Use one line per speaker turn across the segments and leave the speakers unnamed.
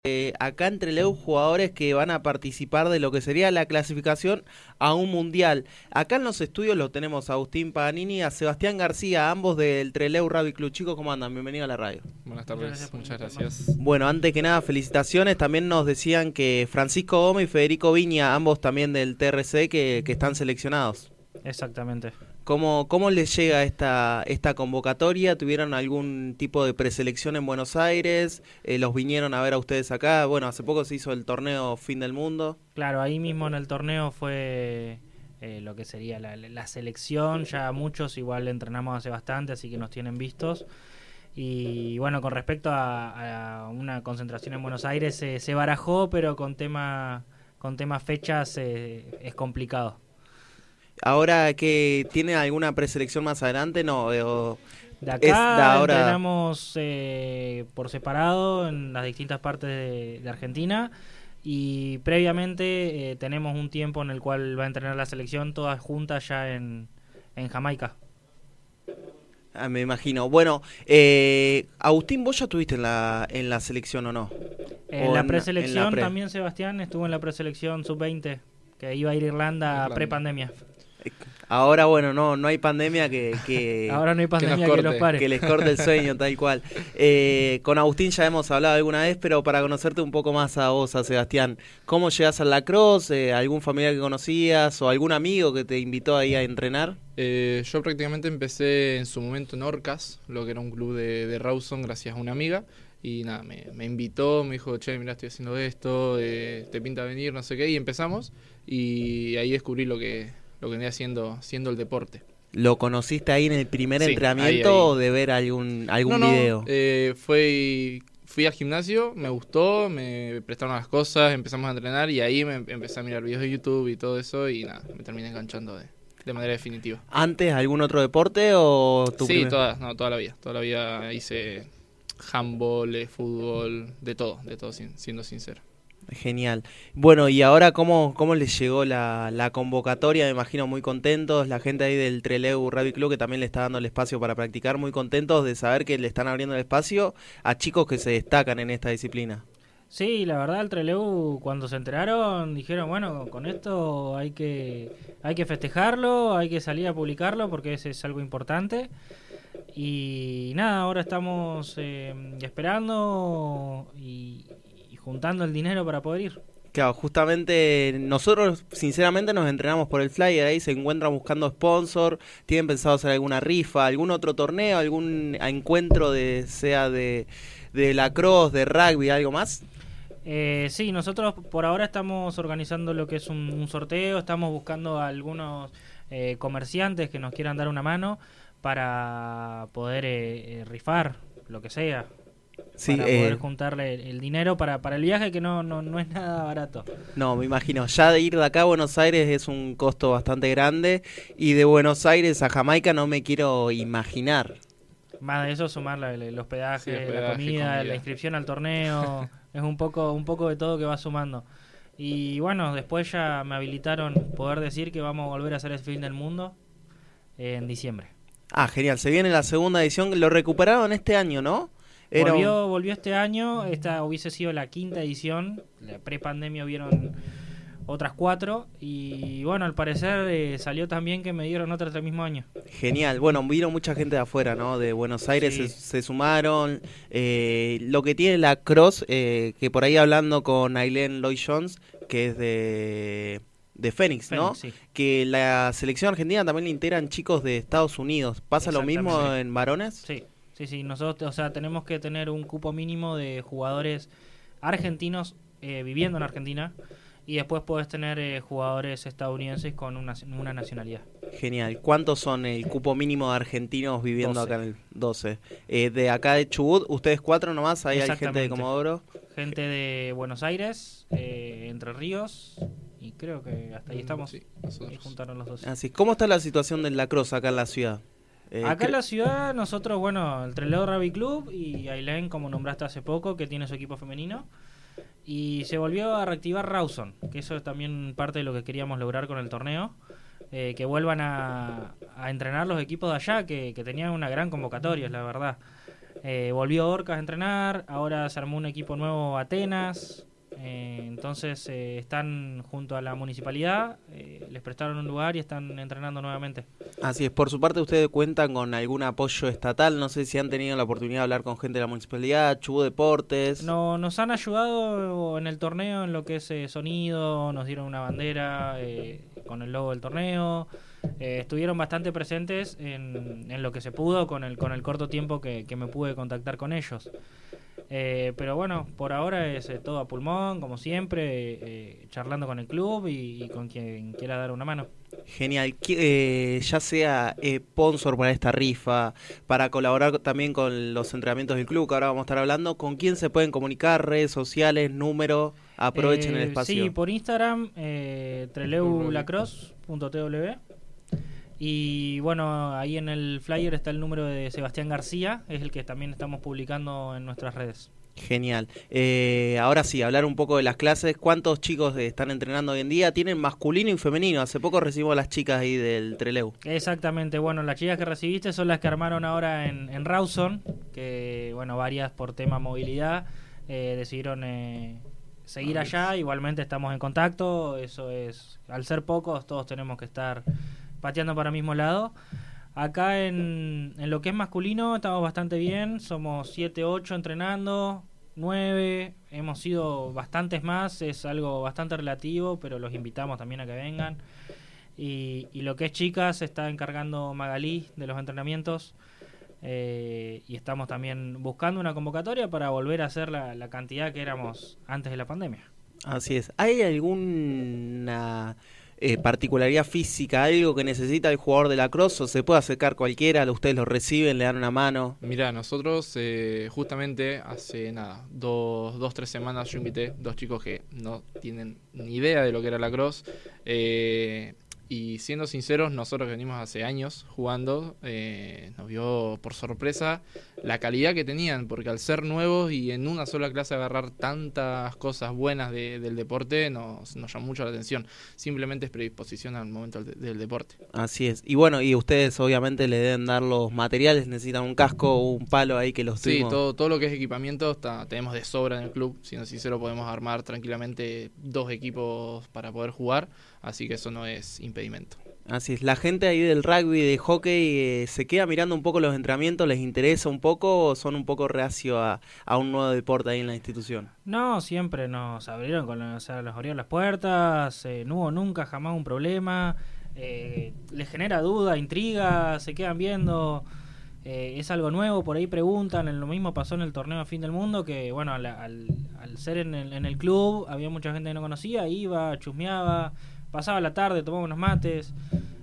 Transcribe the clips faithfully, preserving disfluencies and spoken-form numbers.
Eh, acá en Trelew jugadores que van a participar de lo que sería la clasificación a un mundial. Acá en los estudios lo tenemos a Agustín Paganini y a Sebastián García, ambos del Trelew Rugby Club. Chicos, ¿cómo andan? Bienvenido a la radio.
Buenas tardes, muchas gracias.
Bueno, antes que nada, felicitaciones. También nos decían que Francisco Gómez y Federico Viña, ambos también del T R C, que, que están seleccionados.
Exactamente.
¿Cómo, cómo les llega esta, esta convocatoria? ¿Tuvieron algún tipo de preselección en Buenos Aires? Eh, ¿Los vinieron a ver a ustedes acá? Bueno, hace poco se hizo el torneo Fin del Mundo.
Claro, ahí mismo en el torneo fue eh, lo que sería la, la selección. Ya muchos igual entrenamos hace bastante, así que nos tienen vistos. Y bueno, con respecto a, a una concentración en Buenos Aires, eh, se barajó, pero con tema, con temas fechas eh, es complicado.
Ahora, que ¿tiene alguna preselección más adelante? No, eh, o
de acá
es de ahora...
entrenamos eh, por separado en las distintas partes de, de Argentina, y previamente eh, tenemos un tiempo en el cual va a entrenar la selección todas juntas ya en, en Jamaica.
Ah, me imagino. Bueno, eh, Agustín, ¿vos ya estuviste en la, en la selección o no?
En
¿O
la
en-
preselección
en la pre?
también Sebastián estuvo en la preselección sub veinte, que iba a ir a Irlanda,
Irlanda.
pre-pandemia.
Ahora, bueno, no no hay pandemia que, que,
Ahora no hay pandemia que,
corte,
los pare.
que les corte el sueño, tal cual. Eh, con Agustín ya hemos hablado alguna vez, pero para conocerte un poco más a vos, a Sebastián, ¿cómo llegás al lacrosse? Eh, ¿Algún familiar que conocías o algún amigo que te invitó ahí a entrenar?
Eh, yo prácticamente empecé en su momento en Orcas, lo que era un club de, de Rawson, gracias a una amiga. Y nada, me, me invitó, me dijo, che, mira, estoy haciendo esto, eh, te pinta venir, no sé qué, y empezamos. Y ahí descubrí lo que, lo que venía haciendo, siendo el deporte.
¿Lo conociste ahí en el primer
Sí,
entrenamiento
ahí, ahí.
o de ver algún, algún
no, no,
video?
eh, fue, fui al gimnasio, me gustó, me prestaron las cosas, empezamos a entrenar y ahí me empecé a mirar videos de YouTube y todo eso y nada, me terminé enganchando de, de manera definitiva.
¿Antes algún otro deporte o tu
Sí,
primer-
toda, no, toda la vida, toda la vida hice handball, eh, fútbol, de todo, de todo, sin- siendo sincero.
Genial. Bueno, y ahora, ¿cómo, cómo les llegó la, la convocatoria? Me imagino muy contentos, la gente ahí del Trelew Rugby Club que también le está dando el espacio para practicar, muy contentos de saber que le están abriendo el espacio a chicos que se destacan en esta disciplina.
Sí, la verdad el Trelew cuando se enteraron dijeron, bueno, con esto hay que hay que festejarlo, hay que salir a publicarlo porque ese es algo importante. Y nada, ahora estamos eh, esperando y, y juntando el dinero para poder ir.
Claro, justamente nosotros sinceramente nos entrenamos por el flyer, ahí se encuentran buscando sponsor, tienen pensado hacer alguna rifa, algún otro torneo, algún encuentro de sea de, de lacrosse, de rugby, algo más.
Eh, sí, nosotros por ahora estamos organizando lo que es un, un sorteo, estamos buscando a algunos eh, comerciantes que nos quieran dar una mano para poder eh, eh, rifar, lo que sea,
Sí,
para
eh,
poder juntarle el, el dinero para, para el viaje, que no, no, no es nada barato.
no, me imagino, ya de ir de acá a Buenos Aires es un costo bastante grande y de Buenos Aires a Jamaica no me quiero imaginar.
Más de eso, sumar la- el hospedaje,
Sí, hospedaje,
la comida,
comida.
la inscripción al torneo, es un poco un poco de todo que va sumando. Y bueno, después ya me habilitaron poder decir que vamos a volver a hacer el fin del mundo en diciembre.
Ah, genial, se viene la segunda edición, lo recuperaron este año, ¿no? Era un-
Volvió, volvió este año, esta hubiese sido la quinta edición, la pre-pandemia hubieron otras cuatro, y bueno, al parecer eh, salió también que me dieron otras el mismo año.
Genial, bueno, vino mucha gente de afuera, ¿no? De Buenos Aires
Sí.
se, se sumaron. Eh, lo que tiene la Cross, eh, que por ahí hablando con Ailén Lloyd Jones, que es de, de Fénix, ¿no?
Fénix, sí.
Que la selección argentina también le integran chicos de Estados Unidos. ¿Pasa lo mismo
Exactamente.
en varones?
Sí, sí, sí, nosotros, o sea, tenemos que tener un cupo mínimo de jugadores argentinos eh, viviendo en Argentina, y después puedes tener eh, jugadores estadounidenses con una, una nacionalidad.
Genial. ¿Cuántos son el cupo mínimo de argentinos viviendo
doce.
acá en el doce? Eh, de acá de Chubut, ustedes cuatro nomás, ahí hay gente de
Exactamente.
Comodoro.
Gente de Buenos Aires, eh, Entre Ríos, y creo que hasta ahí estamos.
Sí,
Ahí
nosotros.
juntaron los dos.
Así, ¿cómo está la situación del lacrosse acá en la ciudad? Eh,
Acá en
cre-
la ciudad, nosotros, bueno, el Trelew Rugby Club y Ailén, como nombraste hace poco, que tiene su equipo femenino. Y se volvió a reactivar Rawson, que eso es también parte de lo que queríamos lograr con el torneo. Eh, que vuelvan a, a entrenar los equipos de allá, que, que tenían una gran convocatoria, la verdad. Eh, volvió Orcas a entrenar, ahora se armó un equipo nuevo Atenas, eh, entonces eh, están junto a la municipalidad, eh, les prestaron un lugar y están entrenando nuevamente.
Así es, por su parte ustedes cuentan con algún apoyo estatal, no sé si han tenido la oportunidad de hablar con gente de la municipalidad, Chubut Deportes.
No, nos han ayudado en el torneo en lo que es eh, sonido, nos dieron una bandera eh, con el logo del torneo. Eh, estuvieron bastante presentes en, en lo que se pudo con el con el corto tiempo que, que me pude contactar con ellos. Eh, pero bueno, por ahora es eh, todo a pulmón, como siempre, eh, charlando con el club y, y con quien quiera dar una mano.
Genial, eh, ya sea eh, sponsor para esta rifa, para colaborar también con los entrenamientos del club, que ahora vamos a estar hablando, ¿con quién se pueden comunicar? Redes sociales, número, aprovechen
Eh,
el espacio.
Sí, por Instagram, eh, treleulacrosse punto t w. Y bueno, ahí en el flyer está el número de Sebastián García, es el que también estamos publicando en nuestras redes.
Genial. Eh, ahora sí, hablar un poco de las clases. ¿Cuántos chicos están entrenando hoy en día? Tienen masculino y femenino. Hace poco recibimos a las chicas ahí del Trelew.
Exactamente. Bueno, las chicas que recibiste son las que armaron ahora en, en Rawson, que bueno, varias por tema movilidad eh, decidieron eh, seguir allá. Igualmente estamos en contacto. Eso es, al ser pocos, todos tenemos que estar pateando para el mismo lado. Acá en, en lo que es masculino estamos bastante bien, somos siete ocho entrenando, nueve, hemos sido bastantes más, es algo bastante relativo, pero los invitamos también a que vengan. Y, y lo que es chicas se está encargando Magalí de los entrenamientos, eh, y estamos también buscando una convocatoria para volver a hacer la, la cantidad que éramos antes de la pandemia.
Así es. ¿Hay alguna eh, particularidad física, algo que necesita el jugador de lacrosse, o se puede acercar cualquiera, ustedes lo reciben, le dan una mano?
Mirá, nosotros eh, justamente hace nada, dos, dos, tres semanas yo invité dos chicos que no tienen ni idea de lo que era lacrosse, eh, y siendo sinceros, nosotros que venimos hace años jugando, eh, nos vio por sorpresa la calidad que tenían, porque al ser nuevos y en una sola clase agarrar tantas cosas buenas de, del deporte, nos, nos llamó mucho la atención. Simplemente es predisposición al momento del, del deporte.
Así es. Y bueno, y ustedes obviamente le deben dar los materiales, necesitan un casco o un palo ahí que los
Sí,
tuvimos.
todo, todo lo que es equipamiento está, tenemos de sobra en el club. Siendo sincero, podemos armar tranquilamente dos equipos para poder jugar, así que eso no es impedimento.
Así es, la gente ahí del rugby, de hockey, eh, se queda mirando un poco los entrenamientos, les interesa un poco o son un poco reacios a, a un nuevo deporte ahí en la institución.
No, siempre nos abrieron, con la, o sea, nos abrieron las puertas, eh, no hubo nunca jamás un problema, eh, les genera duda, intriga, se quedan viendo, eh, es algo nuevo, por ahí preguntan, lo mismo pasó en el torneo a fin del mundo, que bueno, al, al, al ser en el, en el club había mucha gente que no conocía, iba, chusmeaba, pasaba la tarde, tomaba unos mates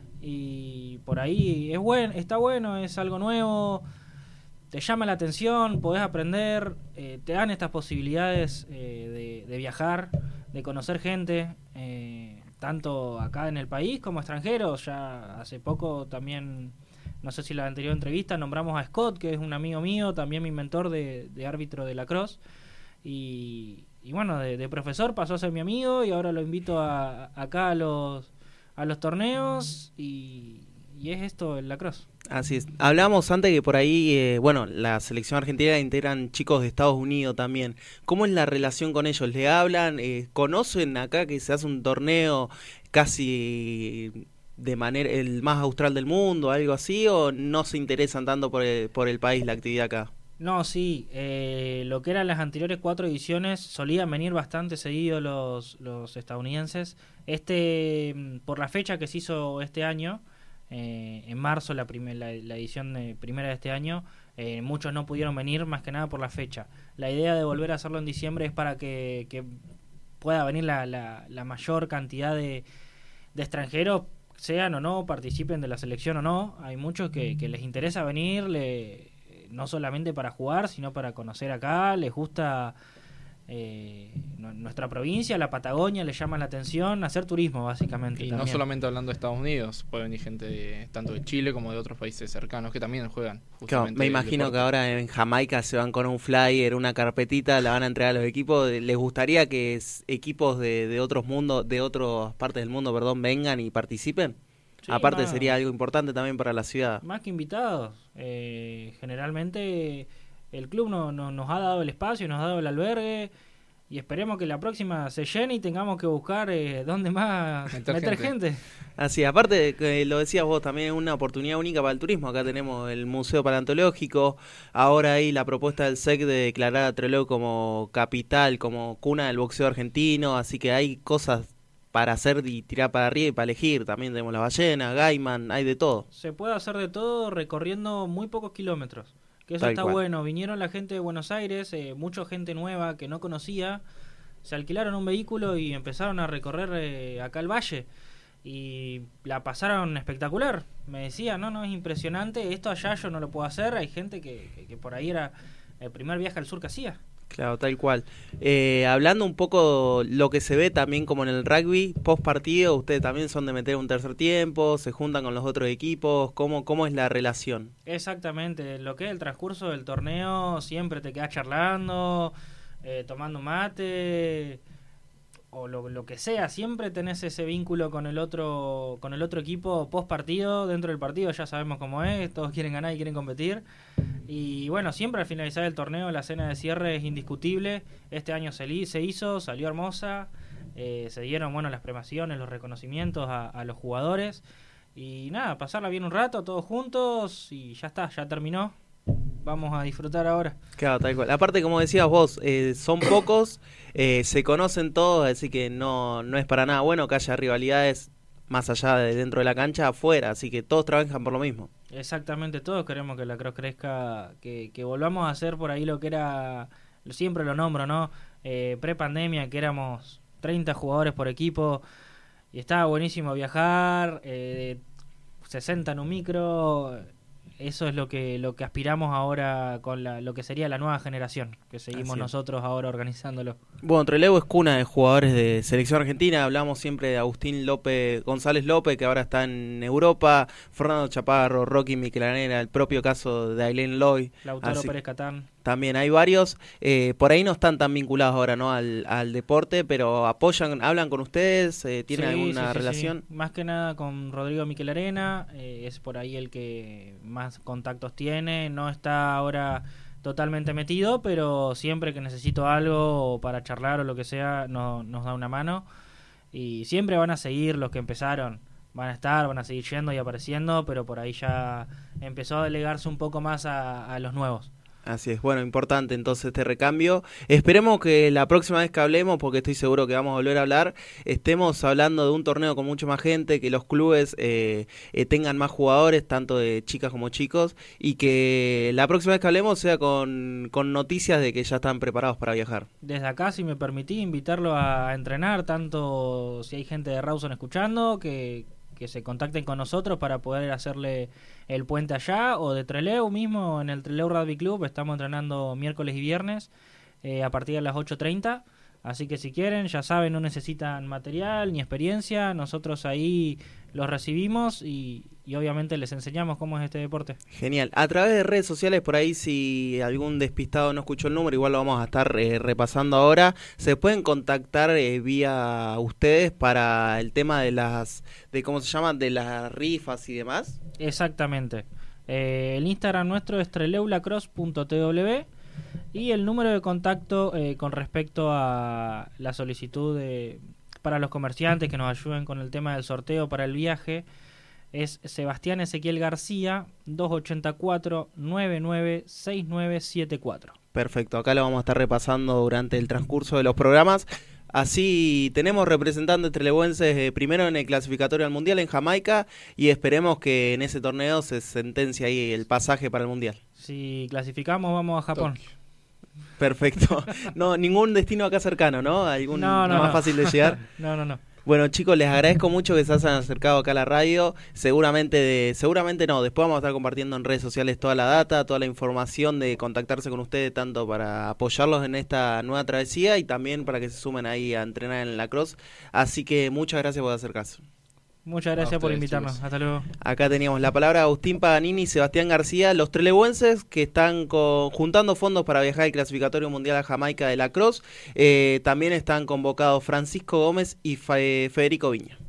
y por ahí es bueno, está bueno, es algo nuevo, te llama la atención, podés aprender, eh, te dan estas posibilidades eh, de, de viajar, de conocer gente, eh, tanto acá en el país como extranjeros. Ya hace poco también, no sé si en la anterior entrevista, nombramos a Scott, que es un amigo mío, también mi mentor de, de árbitro de lacrosse, y Y bueno, de, de profesor pasó a ser mi amigo y ahora lo invito a, a acá a los a los torneos y, y es esto el lacrosse.
Así es. Hablábamos antes que por ahí, eh, bueno, la selección argentina integran chicos de Estados Unidos también. ¿Cómo es la relación con ellos? ¿Le hablan? Eh, ¿Conocen acá que se hace un torneo casi de manera el más austral del mundo, algo así, o no se interesan tanto por el, por el país, la actividad acá?
No, sí, eh, lo que eran las anteriores cuatro ediciones solían venir bastante seguido los, los estadounidenses. Este, por la fecha que se hizo este año, eh, en marzo, la, primer, la, la edición de, primera de este año, eh, muchos no pudieron venir más que nada por la fecha. La idea de volver a hacerlo en diciembre es para que, que pueda venir la, la, la mayor cantidad de, de extranjeros, sean o no, participen de la selección o no. Hay muchos que, que les interesa venir, le no solamente para jugar, sino para conocer acá, les gusta eh, nuestra provincia, la Patagonia, les llama la atención, hacer turismo básicamente.
Y
también.
No solamente hablando de Estados Unidos, puede venir gente de, tanto de Chile como de otros países cercanos que también juegan.
Claro, me imagino que ahora en Jamaica se van con un flyer, una carpetita, la van a entregar a los equipos. ¿Les gustaría que equipos de, de otros mundos, de otras partes del mundo, perdón, vengan y participen? Sí, aparte más, sería algo importante también para la ciudad.
Más que invitados, eh, generalmente el club no, no, nos ha dado el espacio, nos ha dado el albergue, y esperemos que la próxima se llene y tengamos que buscar eh, dónde más meter, meter gente. gente.
Así, aparte, que lo decías vos, también es una oportunidad única para el turismo. Acá tenemos el Museo Paleontológico, ahora hay la propuesta del S E C de declarar a Trelew como capital, como cuna del boxeo argentino, así que hay cosas para hacer y tirar para arriba y para elegir. También tenemos la ballena, Gaiman, hay de todo.
Se puede hacer de todo recorriendo muy pocos kilómetros. Que eso
Tal
está
cual.
bueno. Vinieron la gente de Buenos Aires, eh, mucha gente nueva que no conocía, se alquilaron un vehículo y empezaron a recorrer eh, acá el valle. Y la pasaron espectacular. Me decía, no, no, es impresionante, esto allá yo no lo puedo hacer. Hay gente que, que, que por ahí era el primer viaje al sur que hacía.
Claro, tal cual. Eh, hablando un poco lo que se ve también como en el rugby, post partido, ustedes también son de meter un tercer tiempo, se juntan con los otros equipos, ¿cómo, cómo es la relación?
Exactamente, lo que es el transcurso del torneo, siempre te quedas charlando, eh, tomando mate, o lo, lo que sea, siempre tenés ese vínculo con el otro con el otro equipo post partido. Dentro del partido ya sabemos cómo es, todos quieren ganar y quieren competir, y bueno, siempre al finalizar el torneo la cena de cierre es indiscutible. Este año se, li, se hizo, salió hermosa, eh, se dieron bueno las premiaciones, los reconocimientos a, a los jugadores, y nada, pasarla bien un rato todos juntos y ya está, ya terminó. Vamos a disfrutar ahora.
Claro, tal cual. Aparte, como decías vos, eh, son pocos, eh, se conocen todos, así que no, no es para nada bueno que haya rivalidades más allá de dentro de la cancha, afuera, así que todos trabajan por lo mismo.
Exactamente, todos queremos que la Cross crezca, que, que volvamos a hacer por ahí lo que era, siempre lo nombro, ¿no? Eh, pre-pandemia, que éramos treinta jugadores por equipo, y estaba buenísimo viajar, eh, sesenta en un micro. Eso es lo que lo que aspiramos ahora con la, lo que sería la nueva generación, que seguimos nosotros ahora organizándolo.
Bueno, Trelew es cuna de jugadores de selección argentina. Hablamos siempre de Agustín López, González López, que ahora está en Europa, Fernando Chaparro, Rocky Miquelanera, el propio caso de Aileen Loy.
Lautaro Pérez Catán.
También hay varios, eh, por ahí no están tan vinculados ahora, ¿no? al, al deporte, pero apoyan, hablan con ustedes, eh, tienen
sí,
alguna
sí, sí,
relación.
Sí. Más que nada con Rodrigo Miquelarena, eh, es por ahí el que más contactos tiene, no está ahora totalmente metido, pero siempre que necesito algo para charlar o lo que sea, no, nos da una mano, y siempre van a seguir los que empezaron, van a estar, van a seguir yendo y apareciendo, pero por ahí ya empezó a delegarse un poco más a, a los nuevos.
Así es, bueno, importante entonces este recambio. Esperemos que la próxima vez que hablemos, porque estoy seguro que vamos a volver a hablar, estemos hablando de un torneo con mucho más gente, que los clubes eh, eh, tengan más jugadores, tanto de chicas como chicos, y que la próxima vez que hablemos sea con, con noticias de que ya están preparados para viajar.
Desde acá, si me permití, invitarlo a entrenar, tanto si hay gente de Rawson escuchando, que... que se contacten con nosotros para poder hacerle el puente allá, o de Trelew mismo, en el Trelew Rugby Club estamos entrenando miércoles y viernes eh, a partir de las ocho treinta, así que si quieren, ya saben, no necesitan material ni experiencia, nosotros ahí los recibimos y, y obviamente les enseñamos cómo es este deporte.
Genial. A través de redes sociales, por ahí si algún despistado no escuchó el número, igual lo vamos a estar eh, repasando ahora, se pueden contactar eh, vía ustedes para el tema de las, de cómo se llama, de las rifas y demás.
Exactamente. Eh, el Instagram nuestro es treleulacross punto t w y el número de contacto eh, con respecto a la solicitud de, para los comerciantes que nos ayuden con el tema del sorteo para el viaje es Sebastián Ezequiel García, dos ocho cuatro, nueve nueve seis nueve siete cuatro.
Perfecto, acá lo vamos a estar repasando durante el transcurso de los programas. Así tenemos representantes trelewenses eh, primero en el clasificatorio al Mundial en Jamaica, y esperemos que en ese torneo se sentencie ahí el pasaje para el Mundial.
Si clasificamos vamos a Japón.
Tokio.
Perfecto. No, ningún destino acá cercano, ¿no? ¿Algún
no, no,
más
no.
fácil de llegar?
no, no, no.
Bueno, chicos, les agradezco mucho que se hayan acercado acá a la radio. Seguramente, de, seguramente no, después vamos a estar compartiendo en redes sociales toda la data, toda la información de contactarse con ustedes, tanto para apoyarlos en esta nueva travesía y también para que se sumen ahí a entrenar en la Cross. Así que muchas gracias por acercarse.
Muchas gracias
a
por
ustedes,
invitarnos.
chicos.
Hasta luego.
Acá teníamos la palabra Agustín Paganini y Sebastián García, los trelewenses que están co- juntando fondos para viajar al clasificatorio mundial a Jamaica de la Cross. Eh, también están convocados Francisco Gómez y Fe- Federico Viña.